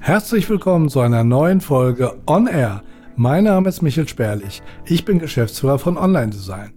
Herzlich willkommen zu einer neuen Folge On Air. Mein Name ist Michael Sperlich. Ich bin Geschäftsführer von Online Design.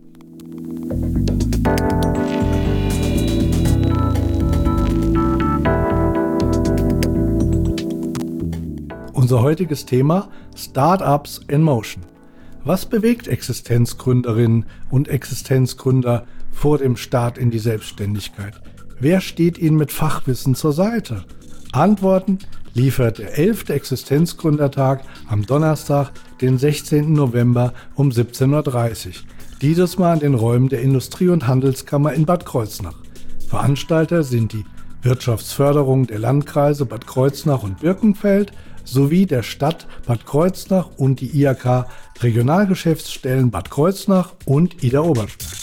Unser heutiges Thema: Startups in Motion. Was bewegt Existenzgründerinnen und Existenzgründer vor dem Start in die Selbstständigkeit? Wer steht ihnen mit Fachwissen zur Seite? Antworten liefert der 11. Existenzgründertag am Donnerstag, den 16. November um 17.30 Uhr. Dieses Mal in den Räumen der Industrie- und Handelskammer in Bad Kreuznach. Veranstalter sind die Wirtschaftsförderung der Landkreise Bad Kreuznach und Birkenfeld sowie der Stadt Bad Kreuznach und die IHK Regionalgeschäftsstellen Bad Kreuznach und Idar-Oberstein.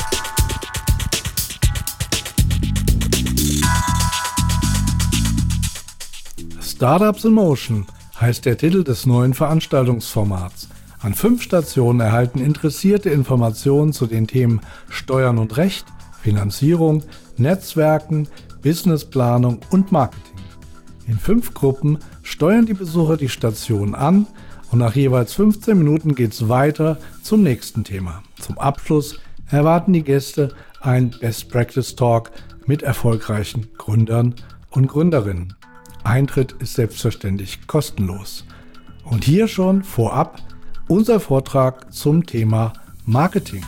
Startups in Motion heißt der Titel des neuen Veranstaltungsformats. An 5 Stationen erhalten Interessierte Informationen zu den Themen Steuern und Recht, Finanzierung, Netzwerken, Businessplanung und Marketing. In 5 Gruppen steuern die Besucher die Station an und nach jeweils 15 Minuten geht es weiter zum nächsten Thema. Zum Abschluss erwarten die Gäste ein Best Practice Talk mit erfolgreichen Gründern und Gründerinnen. Eintritt ist selbstverständlich kostenlos. Und hier schon vorab unser Vortrag zum Thema Marketing.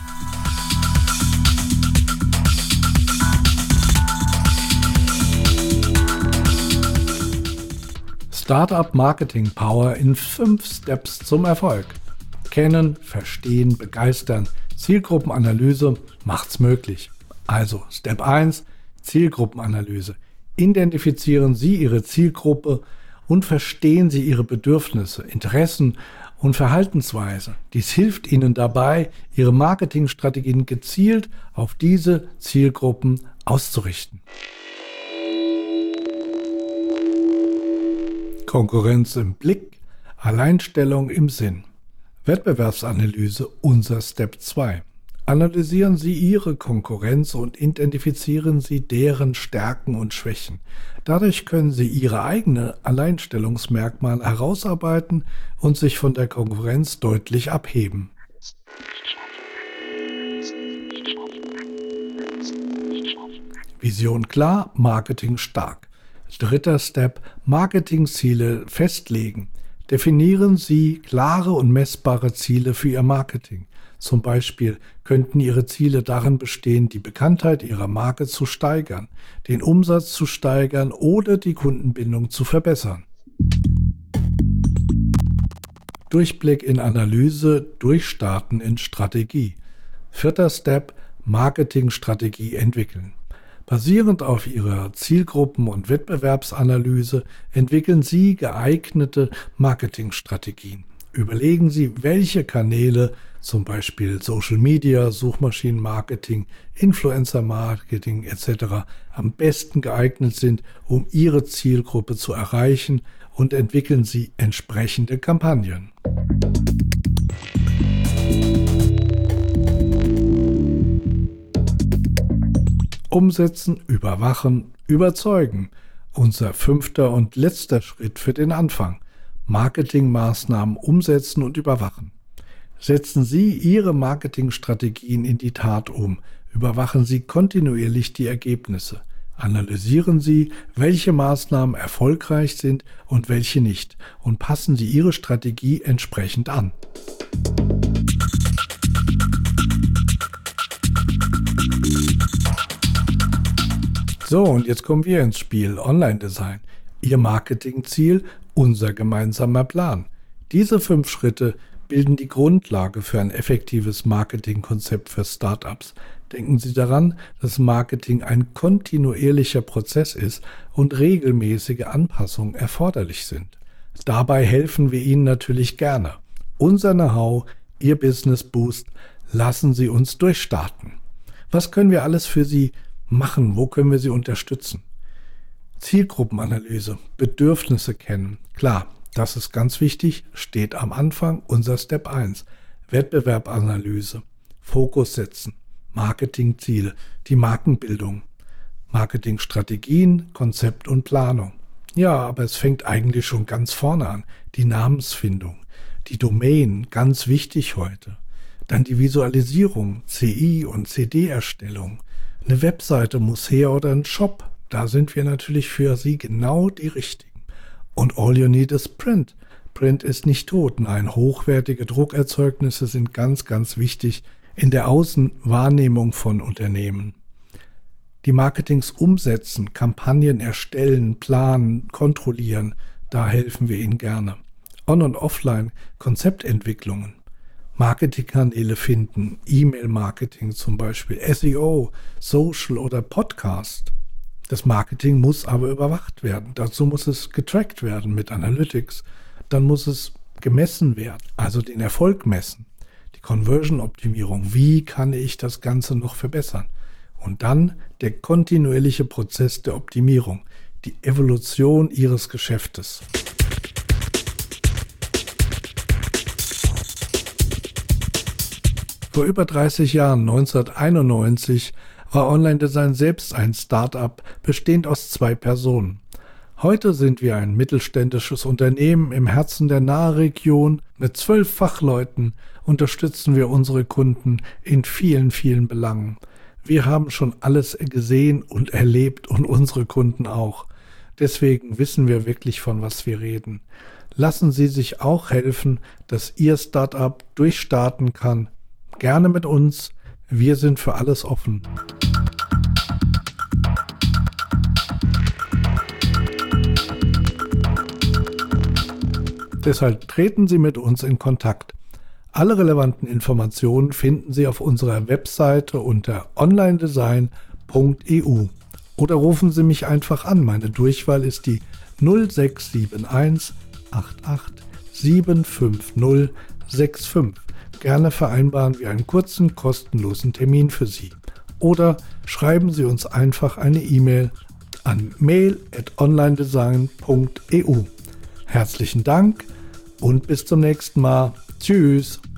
Startup Marketing Power in 5 Steps zum Erfolg. Kennen, verstehen, begeistern. Zielgruppenanalyse macht's möglich. Also Step 1, Zielgruppenanalyse. Identifizieren Sie Ihre Zielgruppe und verstehen Sie ihre Bedürfnisse, Interessen und Verhaltensweise. Dies hilft Ihnen dabei, Ihre Marketingstrategien gezielt auf diese Zielgruppen auszurichten. Konkurrenz im Blick, Alleinstellung im Sinn. Wettbewerbsanalyse, unser Step 2. Analysieren Sie Ihre Konkurrenz und identifizieren Sie deren Stärken und Schwächen. Dadurch können Sie Ihre eigenen Alleinstellungsmerkmale herausarbeiten und sich von der Konkurrenz deutlich abheben. Vision klar, Marketing stark. 3. Step: Marketingziele festlegen. Definieren Sie klare und messbare Ziele für Ihr Marketing. Zum Beispiel könnten Ihre Ziele darin bestehen, die Bekanntheit Ihrer Marke zu steigern, den Umsatz zu steigern oder die Kundenbindung zu verbessern. Durchblick in Analyse, Durchstarten in Strategie. 4. Step: Marketingstrategie entwickeln. Basierend auf Ihrer Zielgruppen- und Wettbewerbsanalyse entwickeln Sie geeignete Marketingstrategien. Überlegen Sie, welche Kanäle, zum Beispiel Social Media, Suchmaschinenmarketing, Influencer-Marketing etc. am besten geeignet sind, um Ihre Zielgruppe zu erreichen, und entwickeln Sie entsprechende Kampagnen. Umsetzen, überwachen, überzeugen. Unser 5. und letzter Schritt für den Anfang. Marketingmaßnahmen umsetzen und überwachen. Setzen Sie Ihre Marketingstrategien in die Tat um. Überwachen Sie kontinuierlich die Ergebnisse. Analysieren Sie, welche Maßnahmen erfolgreich sind und welche nicht, und passen Sie Ihre Strategie entsprechend an. So, und jetzt kommen wir ins Spiel. Online Design. Ihr Marketingziel, unser gemeinsamer Plan. Diese 5 Schritte bilden die Grundlage für ein effektives Marketingkonzept für Startups. Denken Sie daran, dass Marketing ein kontinuierlicher Prozess ist und regelmäßige Anpassungen erforderlich sind. Dabei helfen wir Ihnen natürlich gerne. Unser Know-how, Ihr Business Boost, lassen Sie uns durchstarten. Was können wir alles für Sie machen? Wo können wir Sie unterstützen? Zielgruppenanalyse, Bedürfnisse kennen. Klar, das ist ganz wichtig, steht am Anfang, unser Step 1. Wettbewerbanalyse, Fokus setzen, Marketingziele, die Markenbildung, Marketingstrategien, Konzept und Planung. Ja, aber es fängt eigentlich schon ganz vorne an. Die Namensfindung, die Domain, ganz wichtig heute. Dann die Visualisierung, CI und CD-Erstellung. Eine Webseite muss her oder ein Shop. Da sind wir natürlich für Sie genau die Richtigen. Und all you need is print. Print ist nicht tot. Nein, hochwertige Druckerzeugnisse sind ganz, ganz wichtig in der Außenwahrnehmung von Unternehmen. Die Marketings umsetzen, Kampagnen erstellen, planen, kontrollieren, da helfen wir Ihnen gerne. On- und offline Konzeptentwicklungen, Marketingkanäle finden, E-Mail-Marketing zum Beispiel, SEO, Social oder Podcast. Das Marketing muss aber überwacht werden. Dazu muss es getrackt werden mit Analytics. Dann muss es gemessen werden, also den Erfolg messen. Die Conversion-Optimierung, wie kann ich das Ganze noch verbessern? Und dann der kontinuierliche Prozess der Optimierung, die Evolution Ihres Geschäftes. Vor über 30 Jahren, 1991, war Online Design selbst ein Start-up, bestehend aus 2 Personen. Heute sind wir ein mittelständisches Unternehmen im Herzen der Nahregion. Mit 12 Fachleuten unterstützen wir unsere Kunden in vielen, vielen Belangen. Wir haben schon alles gesehen und erlebt und unsere Kunden auch. Deswegen wissen wir wirklich, von was wir reden. Lassen Sie sich auch helfen, dass Ihr Startup durchstarten kann. Gerne mit uns. Wir sind für alles offen. Deshalb treten Sie mit uns in Kontakt. Alle relevanten Informationen finden Sie auf unserer Webseite unter onlinedesign.eu oder rufen Sie mich einfach an. Meine Durchwahl ist die 0671 88 750 65. Gerne vereinbaren wir einen kurzen, kostenlosen Termin für Sie. Oder schreiben Sie uns einfach eine E-Mail an mail@onlinedesign.eu. Herzlichen Dank und bis zum nächsten Mal. Tschüss.